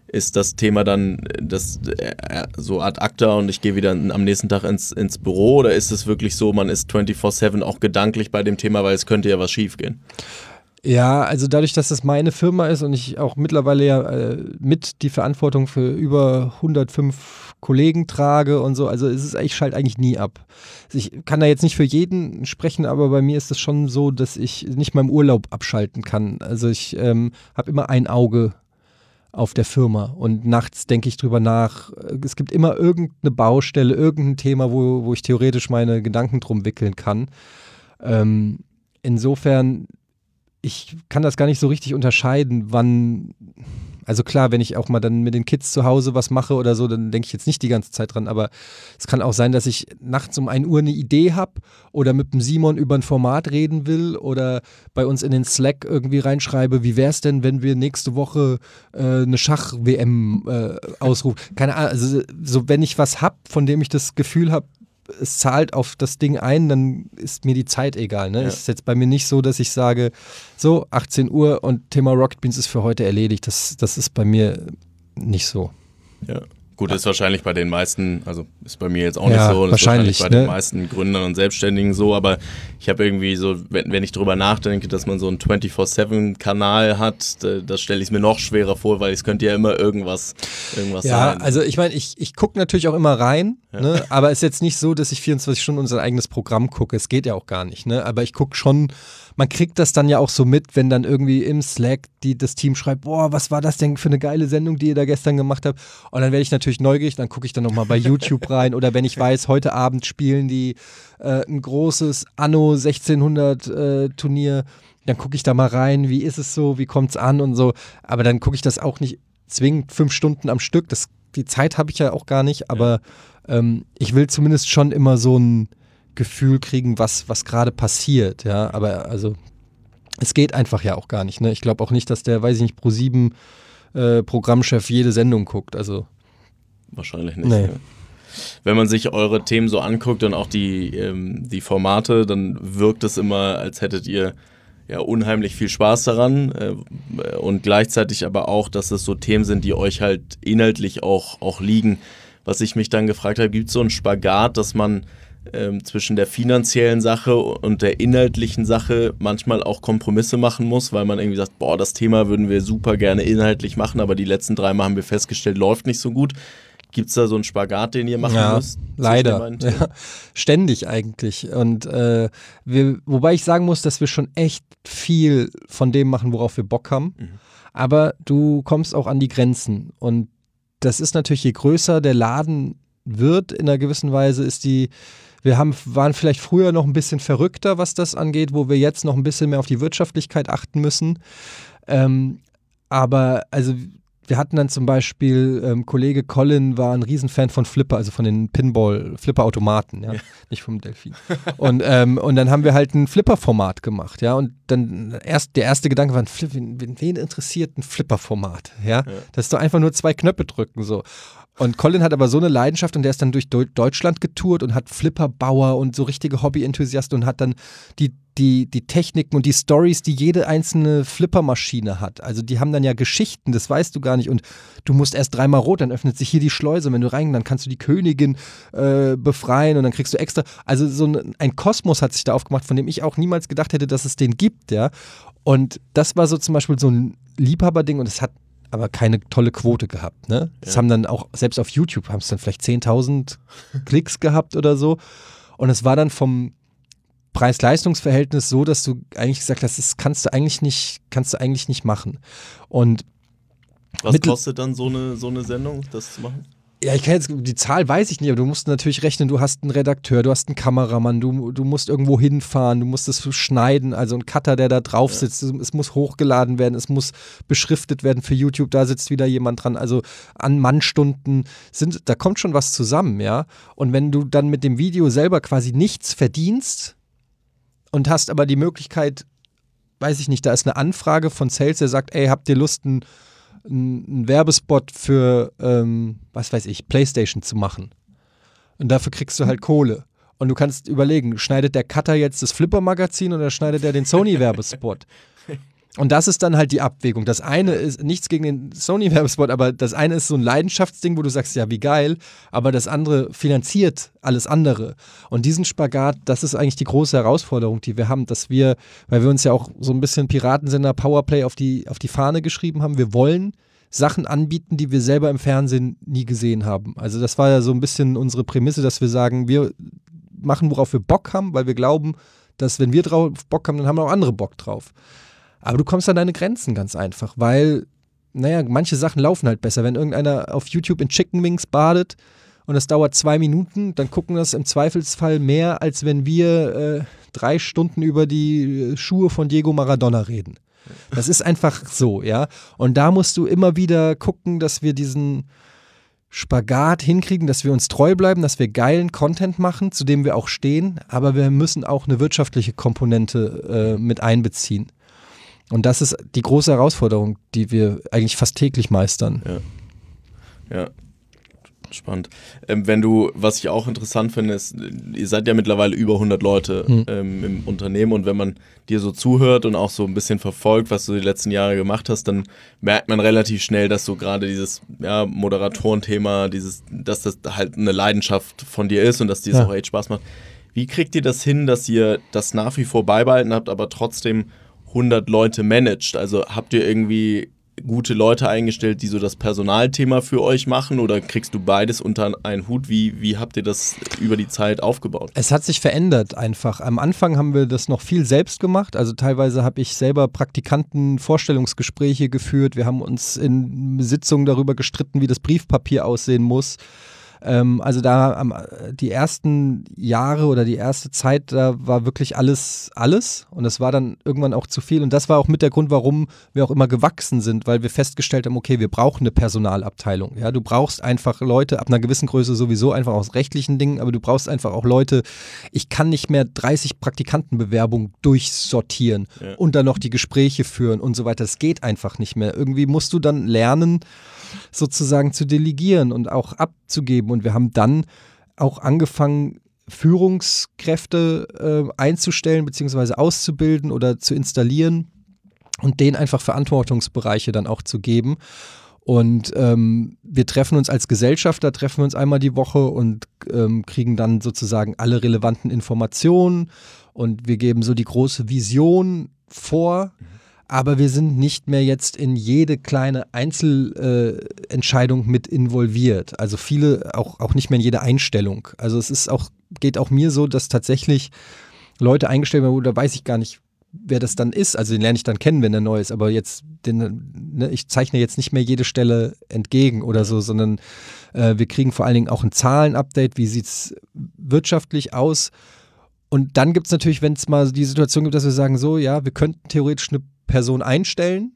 ist das Thema dann so ad acta und ich gehe wieder am nächsten Tag ins Büro, oder ist es wirklich so, man ist 24/7 auch gedanklich bei dem Thema, weil es könnte ja was schief gehen? Ja, also dadurch, dass das meine Firma ist und ich auch mittlerweile ja mit die Verantwortung für über 105 Kollegen trage und so, also ich schalte eigentlich nie ab. Ich kann da jetzt nicht für jeden sprechen, aber bei mir ist es schon so, dass ich nicht mal im Urlaub abschalten kann. Also ich habe immer ein Auge auf der Firma und nachts denke ich drüber nach. Es gibt immer irgendeine Baustelle, irgendein Thema, wo ich theoretisch meine Gedanken drum wickeln kann. Insofern, ich kann das gar nicht so richtig unterscheiden, wann, also klar, wenn ich auch mal dann mit den Kids zu Hause was mache oder so, dann denke ich jetzt nicht die ganze Zeit dran, aber es kann auch sein, dass ich nachts um 1 Uhr eine Idee habe oder mit dem Simon über ein Format reden will oder bei uns in den Slack irgendwie reinschreibe, wie wäre es denn, wenn wir nächste Woche eine Schach-WM ausrufen. Keine Ahnung, also so, wenn ich was habe, von dem ich das Gefühl habe, es zahlt auf das Ding ein, dann ist mir die Zeit egal. Ne? Ja. Es ist jetzt bei mir nicht so, dass ich sage, so 18 Uhr und Thema Rocket Beans ist für heute erledigt. Das ist bei mir nicht so. Ja. Gut, ist wahrscheinlich bei den meisten, also ist bei mir jetzt auch nicht so, das wahrscheinlich, ist wahrscheinlich bei den meisten Gründern und Selbstständigen so, aber ich habe irgendwie so, wenn ich drüber nachdenke, dass man so einen 24/7-Kanal hat, da stelle ich es mir noch schwerer vor, weil es könnte ja immer irgendwas sein. Ja, also ich meine, ich gucke natürlich auch immer rein, ne? Aber es ist jetzt nicht so, dass ich 24 Stunden unser eigenes Programm gucke, es geht ja auch gar nicht, ne? Aber ich gucke schon, man kriegt das dann ja auch so mit, wenn dann irgendwie im Slack das Team schreibt, boah, was war das denn für eine geile Sendung, die ihr da gestern gemacht habt? Und dann werde ich natürlich neugierig, dann gucke ich dann nochmal bei YouTube rein oder wenn ich weiß, heute Abend spielen die ein großes Anno 1600 Turnier, dann gucke ich da mal rein, wie ist es so, wie kommt es an und so. Aber dann gucke ich das auch nicht zwingend 5 Stunden am Stück, die Zeit habe ich ja auch gar nicht, aber ich will zumindest schon immer so ein Gefühl kriegen, was gerade passiert, ja, aber also es geht einfach ja auch gar nicht, ne? Ich glaube auch nicht, dass der, weiß ich nicht, Pro7 Programmchef jede Sendung guckt, also wahrscheinlich nicht. Nee. Ja. Wenn man sich eure Themen so anguckt und auch die Formate, dann wirkt es immer, als hättet ihr ja unheimlich viel Spaß daran und gleichzeitig aber auch, dass es so Themen sind, die euch halt inhaltlich auch liegen. Was ich mich dann gefragt habe, gibt es so einen Spagat, dass man zwischen der finanziellen Sache und der inhaltlichen Sache manchmal auch Kompromisse machen muss, weil man irgendwie sagt, boah, das Thema würden wir super gerne inhaltlich machen, aber die letzten 3 Mal haben wir festgestellt, läuft nicht so gut. Gibt es da so einen Spagat, den ihr machen müsst? Leider. Ja, ständig eigentlich. Und wobei ich sagen muss, dass wir schon echt viel von dem machen, worauf wir Bock haben. Mhm. Aber du kommst auch an die Grenzen. Und das ist natürlich, je größer der Laden wird, in einer gewissen Weise waren vielleicht früher noch ein bisschen verrückter, was das angeht, wo wir jetzt noch ein bisschen mehr auf die Wirtschaftlichkeit achten müssen. Aber also wir hatten dann zum Beispiel, Kollege Colin war ein Riesenfan von Flipper, also von den Pinball-Flipper-Automaten, ja, nicht vom Delfin. Und dann haben wir halt ein Flipper-Format gemacht, ja, und dann der erste Gedanke war, wen interessiert ein Flipper-Format, ja? Das ist doch einfach nur 2 Knöpfe drücken, so. Und Colin hat aber so eine Leidenschaft und der ist dann durch Deutschland getourt und hat Flipperbauer und so richtige Hobby-Enthusiasten und hat dann die Techniken und die Stories, die jede einzelne Flippermaschine hat. Also die haben dann ja Geschichten, das weißt du gar nicht. Und du musst erst 3-mal rot, dann öffnet sich hier die Schleuse. Und wenn du reingehst, dann kannst du die Königin befreien und dann kriegst du extra. Also so ein Kosmos hat sich da aufgemacht, von dem ich auch niemals gedacht hätte, dass es den gibt, ja. Und das war so zum Beispiel so ein Liebhaberding und es hat aber keine tolle Quote gehabt, ne? Das haben dann auch, selbst auf YouTube haben es dann vielleicht 10.000 Klicks gehabt oder so. Und es war dann vom Preis-Leistungs-Verhältnis so, dass du eigentlich gesagt hast, das kannst du eigentlich nicht machen. Und was kostet dann so eine Sendung, das zu machen? Ja, ich kann jetzt, die Zahl weiß ich nicht, aber du musst natürlich rechnen, du hast einen Redakteur, du hast einen Kameramann, du musst irgendwo hinfahren, du musst es schneiden, also ein Cutter, der da drauf sitzt, es muss hochgeladen werden, es muss beschriftet werden für YouTube, da sitzt wieder jemand dran, also an Mannstunden da kommt schon was zusammen, ja. Und wenn du dann mit dem Video selber quasi nichts verdienst und hast aber die Möglichkeit, weiß ich nicht, da ist eine Anfrage von Sales, der sagt, ey, habt ihr Lust, einen Werbespot für, was weiß ich, PlayStation zu machen. Und dafür kriegst du halt Kohle. Und du kannst überlegen, schneidet der Cutter jetzt das Flipper-Magazin oder schneidet er den Sony-Werbespot? Und das ist dann halt die Abwägung. Das eine ist, nichts gegen den Sony-Werbespot, aber das eine ist so ein Leidenschaftsding, wo du sagst, ja, wie geil, aber das andere finanziert alles andere. Und diesen Spagat, das ist eigentlich die große Herausforderung, die wir haben, dass wir, weil wir uns ja auch so ein bisschen Piratensender Powerplay auf die Fahne geschrieben haben, wir wollen Sachen anbieten, die wir selber im Fernsehen nie gesehen haben. Also das war ja so ein bisschen unsere Prämisse, dass wir sagen, wir machen, worauf wir Bock haben, weil wir glauben, dass wenn wir drauf Bock haben, dann haben auch andere Bock drauf. Aber du kommst an deine Grenzen ganz einfach, weil, naja, manche Sachen laufen halt besser. Wenn irgendeiner auf YouTube in Chicken Wings badet und das dauert 2 Minuten, dann gucken das im Zweifelsfall mehr, als wenn wir 3 Stunden über die Schuhe von Diego Maradona reden. Das ist einfach so, ja. Und da musst du immer wieder gucken, dass wir diesen Spagat hinkriegen, dass wir uns treu bleiben, dass wir geilen Content machen, zu dem wir auch stehen, aber wir müssen auch eine wirtschaftliche Komponente mit einbeziehen. Und das ist die große Herausforderung, die wir eigentlich fast täglich meistern. Ja. Spannend. Was ich auch interessant finde, ist, ihr seid ja mittlerweile über 100 Leute im Unternehmen, und wenn man dir so zuhört und auch so ein bisschen verfolgt, was du die letzten Jahre gemacht hast, dann merkt man relativ schnell, dass so gerade dieses Moderatorenthema, dass das halt eine Leidenschaft von dir ist und dass dir das auch echt Spaß macht. Wie kriegt ihr das hin, dass ihr das nach wie vor beibehalten habt, aber trotzdem 100 Leute managt? Also habt ihr irgendwie gute Leute eingestellt, die so das Personalthema für euch machen, oder kriegst du beides unter einen Hut? Wie habt ihr das über die Zeit aufgebaut? Es hat sich verändert einfach. Am Anfang haben wir das noch viel selbst gemacht, also teilweise habe ich selber Praktikanten Vorstellungsgespräche geführt, wir haben uns in Sitzungen darüber gestritten, wie das Briefpapier aussehen muss. Also die ersten Jahre oder die erste Zeit, da war wirklich alles und es war dann irgendwann auch zu viel, und das war auch mit der Grund, warum wir auch immer gewachsen sind, weil wir festgestellt haben, okay, wir brauchen eine Personalabteilung, ja, du brauchst einfach Leute, ab einer gewissen Größe sowieso, einfach aus rechtlichen Dingen, aber du brauchst einfach auch Leute, ich kann nicht mehr 30 Praktikantenbewerbungen durchsortieren und dann noch die Gespräche führen und so weiter, das geht einfach nicht mehr, irgendwie musst du dann lernen, sozusagen zu delegieren und auch abzugeben. Und wir haben dann auch angefangen, Führungskräfte einzustellen bzw. auszubilden oder zu installieren und denen einfach Verantwortungsbereiche dann auch zu geben. Und wir treffen uns als Gesellschafter, einmal die Woche und kriegen dann sozusagen alle relevanten Informationen, und wir geben so die große Vision vor. Aber wir sind nicht mehr jetzt in jede kleine Einzelentscheidung mit involviert. Also viele auch nicht mehr in jede Einstellung. Also es ist geht auch mir so, dass tatsächlich Leute eingestellt werden, da weiß ich gar nicht, wer das dann ist. Also den lerne ich dann kennen, wenn der neu ist. Aber jetzt, ich zeichne jetzt nicht mehr jede Stelle entgegen oder so, sondern wir kriegen vor allen Dingen auch ein Zahlenupdate. Wie sieht es wirtschaftlich aus? Und dann gibt es natürlich, wenn es mal die Situation gibt, dass wir sagen, so, ja, wir könnten theoretisch eine Person einstellen.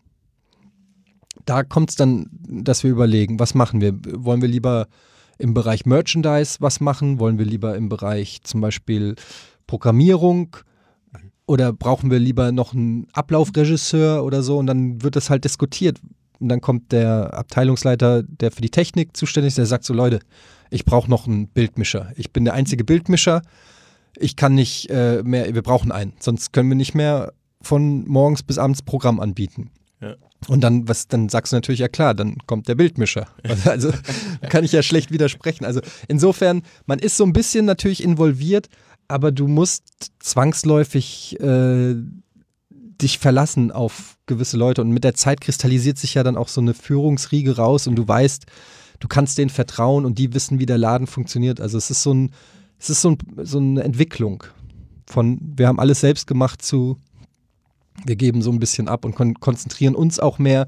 Da kommt es dann, dass wir überlegen, was machen wir? Wollen wir lieber im Bereich Merchandise was machen? Wollen wir lieber im Bereich zum Beispiel Programmierung? Oder brauchen wir lieber noch einen Ablaufregisseur oder so? Und dann wird das halt diskutiert. Und dann kommt der Abteilungsleiter, der für die Technik zuständig ist, der sagt so, Leute, ich brauche noch einen Bildmischer. Ich bin der einzige Bildmischer. Ich kann nicht mehr, wir brauchen einen. Sonst können wir nicht mehr von morgens bis abends Programm anbieten. Ja. Und dann sagst du natürlich, ja klar, dann kommt der Bildmischer. Also kann ich ja schlecht widersprechen. Also insofern, man ist so ein bisschen natürlich involviert, aber du musst zwangsläufig dich verlassen auf gewisse Leute, und mit der Zeit kristallisiert sich ja dann auch so eine Führungsriege raus, und du weißt, du kannst denen vertrauen und die wissen, wie der Laden funktioniert. Also es ist so eine Entwicklung von, wir haben alles selbst gemacht zu, wir geben so ein bisschen ab und konzentrieren uns auch mehr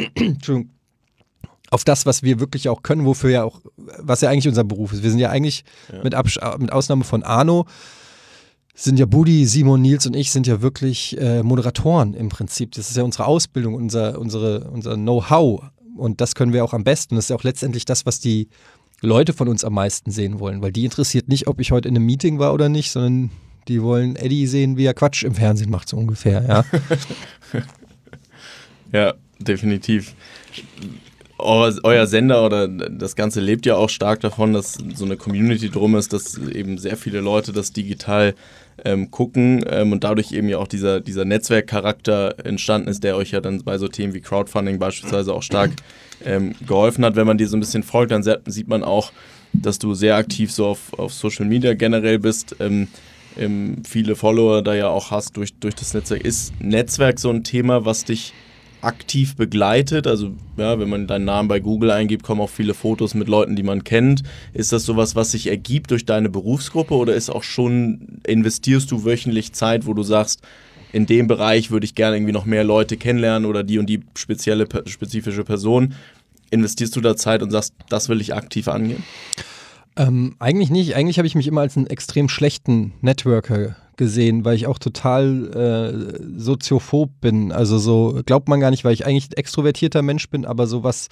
auf das, was wir wirklich auch können, was ja eigentlich unser Beruf ist. Wir sind ja eigentlich mit Ausnahme von Arno, sind ja Budi, Simon, Nils und ich sind ja wirklich Moderatoren im Prinzip. Das ist ja unsere Ausbildung, unser Know-how, und das können wir auch am besten. Das ist ja auch letztendlich das, was die Leute von uns am meisten sehen wollen, weil die interessiert nicht, ob ich heute in einem Meeting war oder nicht, sondern die wollen Eddie sehen, wie er Quatsch im Fernsehen macht, so ungefähr, ja. Ja, definitiv. euer Sender oder das Ganze lebt ja auch stark davon, dass so eine Community drum ist, dass eben sehr viele Leute das digital gucken und dadurch eben ja auch dieser Netzwerkcharakter entstanden ist, der euch ja dann bei so Themen wie Crowdfunding beispielsweise auch stark geholfen hat. Wenn man dir so ein bisschen folgt, dann sieht man auch, dass du sehr aktiv so auf Social Media generell bist, viele Follower da ja auch hast durch das Netzwerk. Ist Netzwerk so ein Thema, was dich aktiv begleitet? Also ja, wenn man deinen Namen bei Google eingibt, kommen auch viele Fotos mit Leuten, die man kennt. Ist das sowas, was sich ergibt durch deine Berufsgruppe oder investierst du wöchentlich Zeit, wo du sagst, in dem Bereich würde ich gerne irgendwie noch mehr Leute kennenlernen oder die und die spezifische Person? Investierst du da Zeit und sagst, das will ich aktiv angehen? Eigentlich nicht. Eigentlich habe ich mich immer als einen extrem schlechten Networker gesehen, weil ich auch total soziophob bin. Also so glaubt man gar nicht, weil ich eigentlich ein extrovertierter Mensch bin, aber so was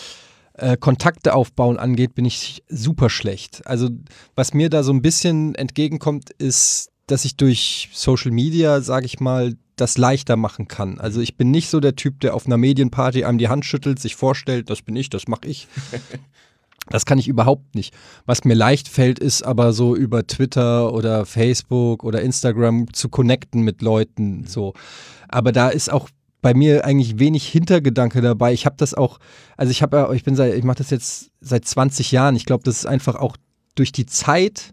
Kontakte aufbauen angeht, bin ich super schlecht. Also was mir da so ein bisschen entgegenkommt, ist, dass ich durch Social Media, sage ich mal, das leichter machen kann. Also ich bin nicht so der Typ, der auf einer Medienparty einem die Hand schüttelt, sich vorstellt, das bin ich, das mache ich. Das kann ich überhaupt nicht. Was mir leicht fällt, ist aber so über Twitter oder Facebook oder Instagram zu connecten mit Leuten. So. Aber da ist auch bei mir eigentlich wenig Hintergedanke dabei. Ich habe das auch, also ich mache das jetzt seit 20 Jahren. Ich glaube, das ist einfach auch durch die Zeit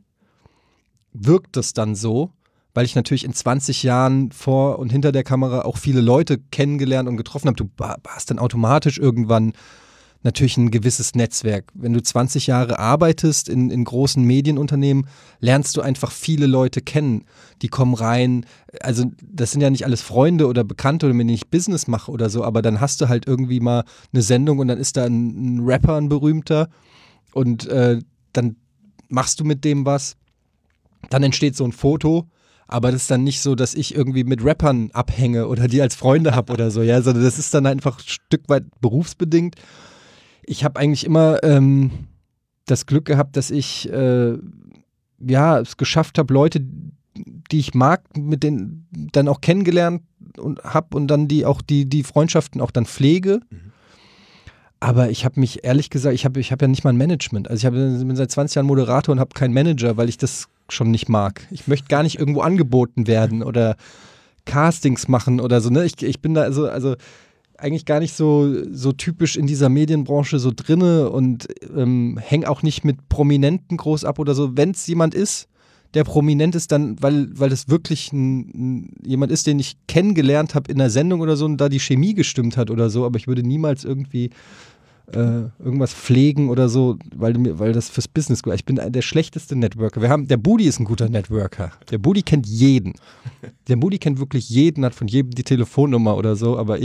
wirkt das dann so, weil ich natürlich in 20 Jahren vor und hinter der Kamera auch viele Leute kennengelernt und getroffen habe. Du hast dann automatisch irgendwann natürlich ein gewisses Netzwerk. Wenn du 20 Jahre arbeitest in großen Medienunternehmen, lernst du einfach viele Leute kennen. Die kommen rein, also das sind ja nicht alles Freunde oder Bekannte oder mit denen ich Business mache oder so, aber dann hast du halt irgendwie mal eine Sendung und dann ist da ein Rapper, ein berühmter und dann machst du mit dem was, dann entsteht so ein Foto, aber das ist dann nicht so, dass ich irgendwie mit Rappern abhänge oder die als Freunde habe oder so, ja, sondern das ist dann einfach ein Stück weit berufsbedingt. Ich habe eigentlich immer das Glück gehabt, dass ich es geschafft habe, Leute, die ich mag, mit denen dann auch kennengelernt habe und dann die Freundschaften auch dann pflege. Aber ich habe mich ehrlich gesagt, ich hab ja nicht mal ein Management. Also bin seit 20 Jahren Moderator und habe keinen Manager, weil ich das schon nicht mag. Ich möchte gar nicht irgendwo angeboten werden oder Castings machen oder so. Ne? Ich bin da also eigentlich gar nicht so typisch in dieser Medienbranche so drinne und hänge auch nicht mit Prominenten groß ab oder so. Wenn es jemand ist, der prominent ist, dann, weil das wirklich jemand ist, den ich kennengelernt habe in einer Sendung oder so und da die Chemie gestimmt hat oder so, aber ich würde niemals irgendwie irgendwas pflegen oder so, weil das fürs Business gut ist. Ich bin der schlechteste Networker. Der Budi ist ein guter Networker. Der Budi kennt jeden. Der Budi kennt wirklich jeden, hat von jedem die Telefonnummer oder so, aber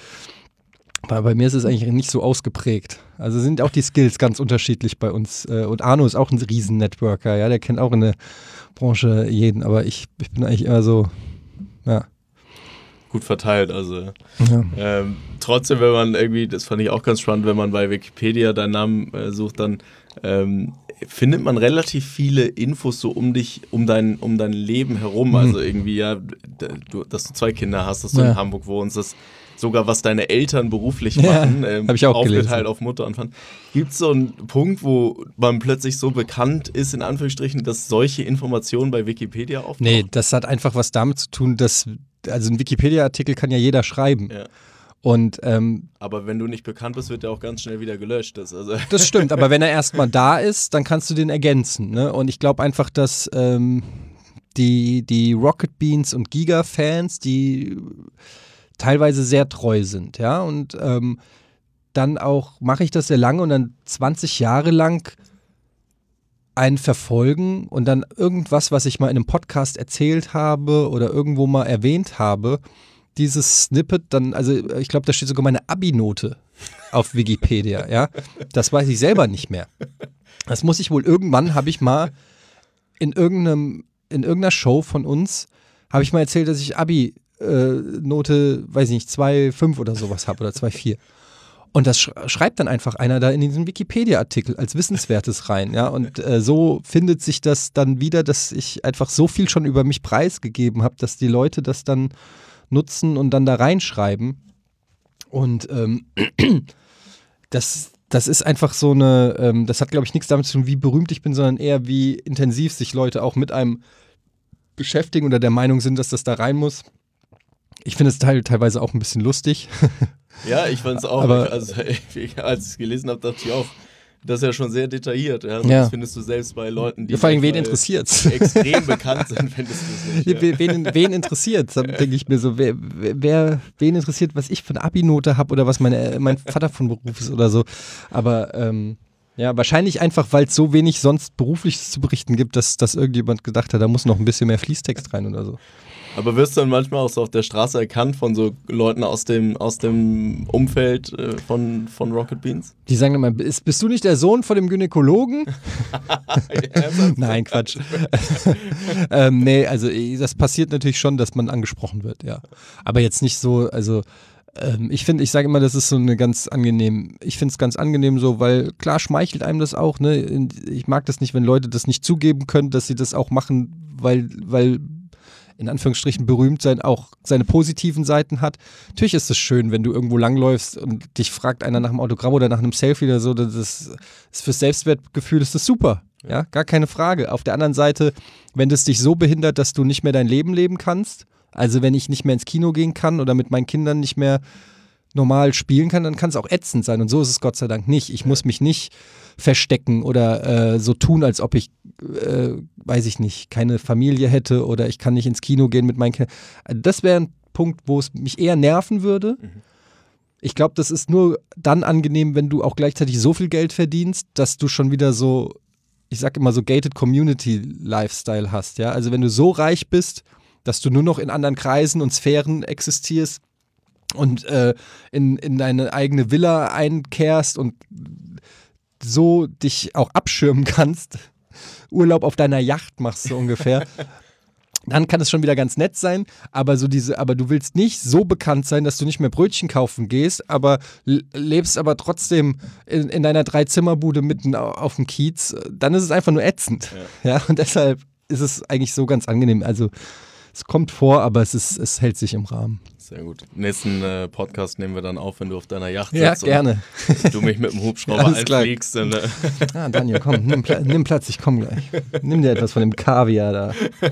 bei mir ist es eigentlich nicht so ausgeprägt. Also sind auch die Skills ganz unterschiedlich bei uns. Und Arno ist auch ein Riesen-Networker, ja, der kennt auch in der Branche jeden, aber ich bin eigentlich immer so, ja. Gut verteilt, also trotzdem, wenn man irgendwie, das fand ich auch ganz spannend, wenn man bei Wikipedia deinen Namen sucht, dann findet man relativ viele Infos so um dich, um dein Leben herum, also irgendwie, ja, dass du 2 Kinder hast, dass du in Hamburg wohnst, dass sogar was deine Eltern beruflich machen, hab ich auch aufgeteilt gelesen. auf Mutter und Vater. Gibt es so einen Punkt, wo man plötzlich so bekannt ist, in Anführungsstrichen, dass solche Informationen bei Wikipedia auftauchen? Nee, das hat einfach was damit zu tun, also ein Wikipedia-Artikel kann ja jeder schreiben. Ja. Und, aber wenn du nicht bekannt bist, wird der auch ganz schnell wieder gelöscht. Das stimmt, aber wenn er erstmal da ist, dann kannst du den ergänzen. Ne? Und ich glaube einfach, dass die Rocket Beans und Giga-Fans, die teilweise sehr treu sind, ja, und dann auch mache ich das sehr lange und dann 20 Jahre lang einen verfolgen und dann irgendwas, was ich mal in einem Podcast erzählt habe oder irgendwo mal erwähnt habe, dieses Snippet dann, also ich glaube, da steht sogar meine Abi-Note auf Wikipedia, ja, das weiß ich selber nicht mehr. Das muss ich wohl irgendwann, habe ich mal in irgendeiner Show von uns, habe ich mal erzählt, dass ich Abi-Note, weiß ich nicht, 2,5 oder sowas habe oder 2,4. Und das schreibt dann einfach einer da in diesen Wikipedia-Artikel als Wissenswertes rein, ja, und so findet sich das dann wieder, dass ich einfach so viel schon über mich preisgegeben habe, dass die Leute das dann nutzen und dann da reinschreiben und Das ist einfach so eine, das hat, glaube ich, nichts damit zu tun, wie berühmt ich bin, sondern eher, wie intensiv sich Leute auch mit einem beschäftigen oder der Meinung sind, dass das da rein muss. Ich finde es teilweise auch ein bisschen lustig. Ja, ich fand es auch. Aber, als ich es gelesen habe, dachte ich auch, das ist ja schon sehr detailliert. Ja? Ja. Das findest du selbst bei Leuten, die vor allem, wen interessiert's? extrem bekannt sind, findest du es nicht. Ja. Wen interessiert? Dann denke ich mir so, wen interessiert, was ich für eine Abi-Note habe oder was mein Vater von Beruf ist oder so. Aber ja, wahrscheinlich einfach, weil es so wenig sonst Berufliches zu berichten gibt, dass irgendjemand gedacht hat, da muss noch ein bisschen mehr Fließtext rein oder so. Aber wirst du dann manchmal auch so auf der Straße erkannt von so Leuten aus dem Umfeld von Rocket Beans? Die sagen immer, bist du nicht der Sohn von dem Gynäkologen? Nein, Quatsch. Nee, also das passiert natürlich schon, dass man angesprochen wird, ja. Aber jetzt nicht so, also ich sage immer, das ist so eine ganz angenehm, ich finde es ganz angenehm so, weil klar schmeichelt einem das auch, ne? Ich mag das nicht, wenn Leute das nicht zugeben können, dass sie das auch machen, weil in Anführungsstrichen berühmt sein auch seine positiven Seiten hat. Natürlich ist es schön, wenn du irgendwo langläufst und dich fragt einer nach einem Autogramm oder nach einem Selfie oder so, das ist fürs Selbstwertgefühl ist das super, ja, gar keine Frage. Auf der anderen Seite, wenn das dich so behindert, dass du nicht mehr dein Leben leben kannst, also wenn ich nicht mehr ins Kino gehen kann oder mit meinen Kindern nicht mehr normal spielen kann, dann kann es auch ätzend sein und so ist es Gott sei Dank nicht. Ich muss mich nicht verstecken oder so tun, als ob ich, weiß ich nicht, keine Familie hätte oder ich kann nicht ins Kino gehen mit meinen Kindern. Das wäre ein Punkt, wo es mich eher nerven würde. Mhm. Ich glaube, das ist nur dann angenehm, wenn du auch gleichzeitig so viel Geld verdienst, dass du schon wieder so, ich sag immer so Gated Community Lifestyle hast. Ja? Also wenn du so reich bist, dass du nur noch in anderen Kreisen und Sphären existierst und in deine eigene Villa einkehrst und so dich auch abschirmen kannst, Urlaub auf deiner Yacht machst so ungefähr, dann kann es schon wieder ganz nett sein, aber du willst nicht so bekannt sein, dass du nicht mehr Brötchen kaufen gehst, aber lebst aber trotzdem in deiner 3-Zimmer-Bude mitten auf dem Kiez, dann ist es einfach nur ätzend. Ja, und deshalb ist es eigentlich so ganz angenehm. Also es kommt vor, aber es hält sich im Rahmen. Sehr gut. Nächsten Podcast nehmen wir dann auf, wenn du auf deiner Yacht sitzt. Ja, gerne. Und du mich mit dem Hubschrauber einfliegst. Daniel, komm, nimm Platz, ich komm gleich. Nimm dir etwas von dem Kaviar da.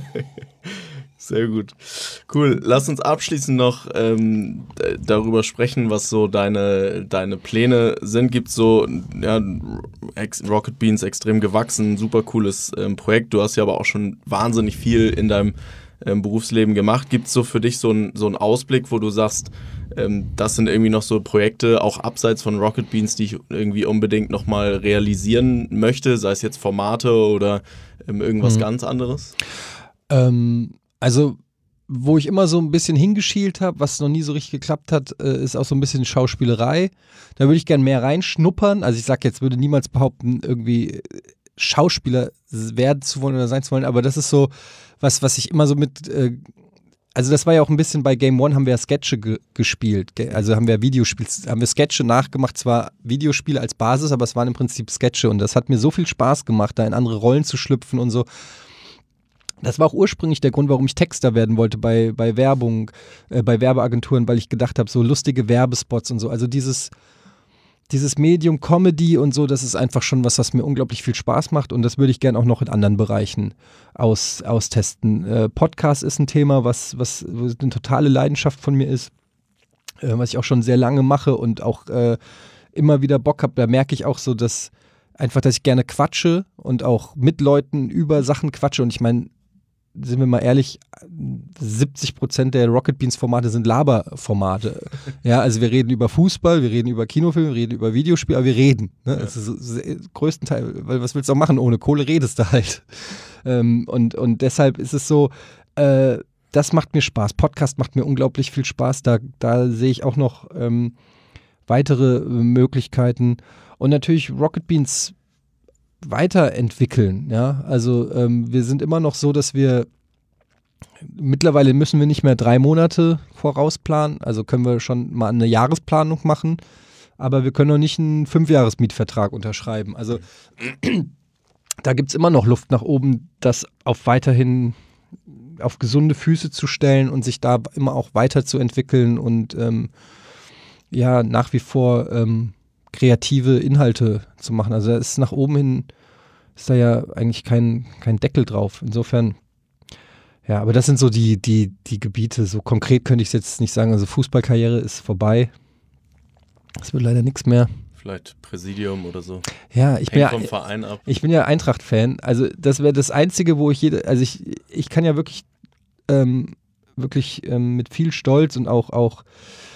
Sehr gut. Cool. Lass uns abschließend noch darüber sprechen, was so deine Pläne sind. Gibt es so, ja, Rocket Beans extrem gewachsen, super cooles Projekt. Du hast ja aber auch schon wahnsinnig viel in deinem Berufsleben gemacht. Gibt es so für dich so einen Ausblick, wo du sagst, das sind irgendwie noch so Projekte, auch abseits von Rocket Beans, die ich irgendwie unbedingt nochmal realisieren möchte, sei es jetzt Formate oder irgendwas ganz anderes? Also, wo ich immer so ein bisschen hingeschielt habe, was noch nie so richtig geklappt hat, ist auch so ein bisschen Schauspielerei. Da würde ich gerne mehr reinschnuppern. Also ich sage jetzt, würde niemals behaupten, irgendwie Schauspieler werden zu wollen oder sein zu wollen, aber das ist so was ich immer so mit, also das war ja auch ein bisschen bei Game One, haben wir ja Sketche gespielt, also haben wir Sketche nachgemacht, zwar Videospiele als Basis, aber es waren im Prinzip Sketche und das hat mir so viel Spaß gemacht, da in andere Rollen zu schlüpfen und so. Das war auch ursprünglich der Grund, warum ich Texter werden wollte bei Werbung, bei Werbeagenturen, weil ich gedacht habe, so lustige Werbespots und so, also dieses Medium Comedy und so, das ist einfach schon was mir unglaublich viel Spaß macht und das würde ich gerne auch noch in anderen Bereichen austesten. Podcast ist ein Thema, was eine totale Leidenschaft von mir ist, was ich auch schon sehr lange mache und auch immer wieder Bock habe. Da merke ich auch so, dass ich gerne quatsche und auch mit Leuten über Sachen quatsche und ich meine, sind wir mal ehrlich, 70% der Rocket Beans Formate sind Laberformate. Ja, also wir reden über Fußball, wir reden über Kinofilme, wir reden über Videospiele, aber wir reden. Ne? Ja. Das ist so, größtenteils, weil was willst du auch machen? Ohne Kohle redest du halt. Und deshalb ist es so, das macht mir Spaß. Podcast macht mir unglaublich viel Spaß. Da sehe ich auch noch weitere Möglichkeiten. Und natürlich Rocket Beans weiterentwickeln, ja, also wir sind immer noch so, dass mittlerweile müssen wir nicht mehr 3 Monate vorausplanen, also können wir schon mal eine Jahresplanung machen, aber wir können noch nicht einen 5-Jahres-Mietvertrag unterschreiben, also da gibt es immer noch Luft nach oben, das weiterhin auf gesunde Füße zu stellen und sich da immer auch weiterzuentwickeln und nach wie vor kreative Inhalte zu machen. Also da ist nach oben hin, ist da ja eigentlich kein Deckel drauf. Insofern, ja, aber das sind so die Gebiete. So konkret könnte ich es jetzt nicht sagen. Also Fußballkarriere ist vorbei. Es wird leider nichts mehr. Vielleicht Präsidium oder so. Ja, ich bin vom Verein ab. Ich bin ja Eintracht-Fan. Also das wäre das Einzige, wo ich ich kann ja wirklich mit viel Stolz und auch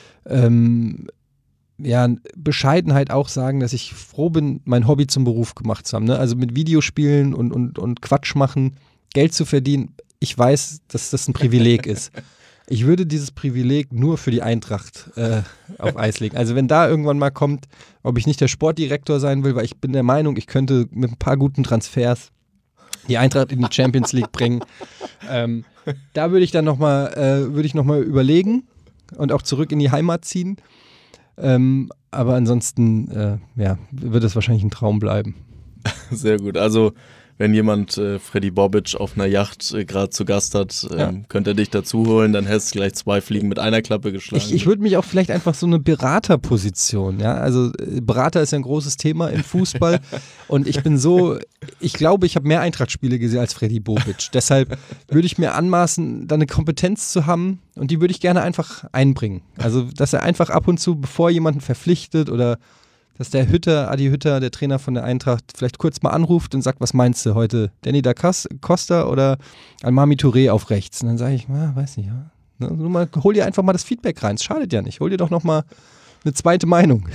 Bescheidenheit auch sagen, dass ich froh bin, mein Hobby zum Beruf gemacht zu haben. Ne? Also mit Videospielen und Quatsch machen, Geld zu verdienen. Ich weiß, dass das ein Privileg ist. Ich würde dieses Privileg nur für die Eintracht auf Eis legen. Also wenn da irgendwann mal kommt, ob ich nicht der Sportdirektor sein will, weil ich bin der Meinung, ich könnte mit ein paar guten Transfers die Eintracht in die Champions League bringen. Da würde ich dann nochmal überlegen und auch zurück in die Heimat ziehen. Aber ansonsten wird es wahrscheinlich ein Traum bleiben. Sehr gut. Also wenn jemand Freddy Bobic auf einer Yacht gerade zu Gast hat, könnte er dich dazu holen, dann hättest du gleich 2 Fliegen mit einer Klappe geschlagen. Ich würde mich auch vielleicht einfach so eine Beraterposition, ja, also Berater ist ja ein großes Thema im Fußball und ich glaube, ich habe mehr Eintracht-Spiele gesehen als Freddy Bobic. Deshalb würde ich mir anmaßen, da eine Kompetenz zu haben und die würde ich gerne einfach einbringen. Also, dass er einfach ab und zu, bevor jemanden verpflichtet oder dass der Adi Hütter, der Trainer von der Eintracht, vielleicht kurz mal anruft und sagt, was meinst du heute? Danny da Costa oder Almami Touré auf rechts? Und dann sage ich, weiß nicht, ja. Hol dir einfach mal das Feedback rein, es schadet ja nicht. Hol dir doch nochmal eine zweite Meinung.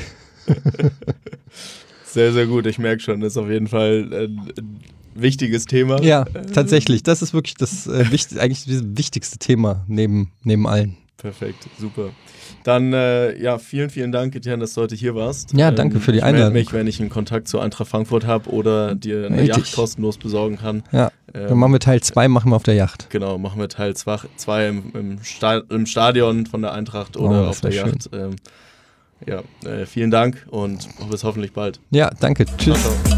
Sehr, sehr gut, ich merke schon, das ist auf jeden Fall ein wichtiges Thema. Ja, tatsächlich, das ist wirklich eigentlich das wichtigste Thema neben allen. Perfekt, super. Dann, vielen, vielen Dank, Etienne, dass du heute hier warst. Ja, danke für die Einladung. Ich melde mich, wenn ich einen Kontakt zu Eintracht Frankfurt habe oder dir eine Yacht kostenlos besorgen kann. Ja, dann machen wir Teil 2 auf der Yacht. Genau, machen wir Teil 2 im Stadion von der Eintracht oder auf der Yacht. Vielen Dank und bis hoffentlich bald. Ja, danke. Tschüss. Ciao, ciao.